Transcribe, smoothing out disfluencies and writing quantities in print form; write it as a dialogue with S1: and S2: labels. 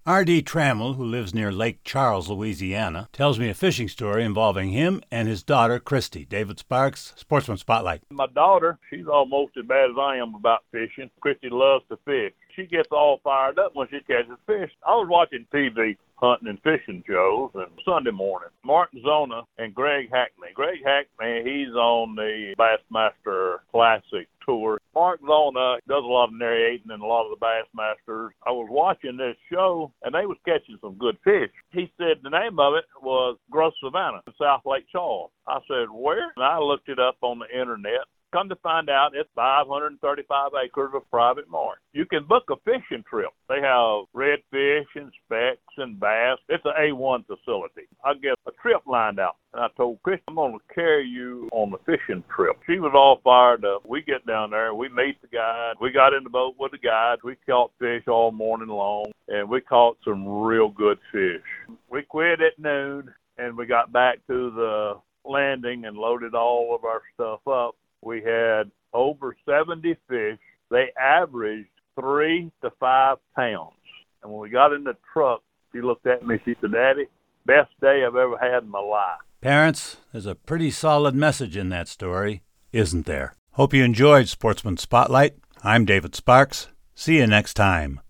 S1: R.D. Trammell, who lives near Lake Charles, Louisiana, tells me a fishing story involving him and his daughter, Christy. David Sparks, Sportsman Spotlight.
S2: My daughter, she's almost as bad as I am about fishing. Christy loves to fish. She gets all fired up when she catches fish. I was watching TV hunting and fishing shows and Sunday morning. Martin Zona and Greg Hackney. Greg Hackney, he's on the Bassmaster Classic Tour. Mark Zona does a lot of narrating and a lot of the Bassmasters. I was watching this show, and they was catching some good fish. He said the name of it was Gross Savannah in South Lake Charles. I said, where? And I looked it up on the internet. Come to find out, it's 535 acres of private marsh. You can book a fishing trip. They have redfish and specks and bass. It's an A1 facility. I get a trip lined out. And I told Chris, I'm going to carry you on the fishing trip. She was all fired up. We get down there. We meet the guide. We got in the boat with the guide. We caught fish all morning long, and we caught some real good fish. We quit at noon, and we got back to the landing and loaded all of our stuff up. We had over 70 fish. They averaged 3 to 5 pounds. And when we got in the truck, she looked at me. She said, Daddy, best day I've ever had in my life.
S1: Parents, there's a pretty solid message in that story, isn't there? Hope you enjoyed Sportsman Spotlight. I'm David Sparks. See you next time.